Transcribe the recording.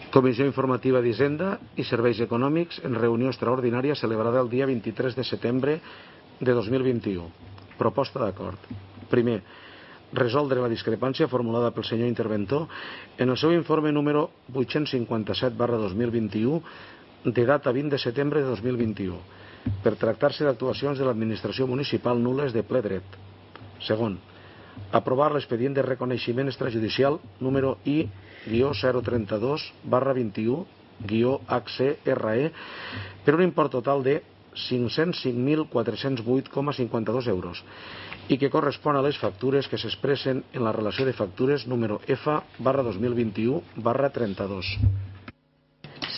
Comissió Informativa d'Hisenda i Serveis Econòmics en reunió extraordinària celebrada el dia 23 de setembre de 2021. Proposta d'acord. Primer, resoldre la discrepància formulada pel senyor interventor en el seu informe número 857/2021 de data 20 de setembre de 2021 per tractar-se d'actuacions de l'administració municipal nules de ple dret. Segon, aprovar l'expedient de reconeixement extrajudicial número I-032/21-HCRE per un import total de 505.408,52 euros i que correspon a les factures que s'expressen en la relació de factures número F/2021/32.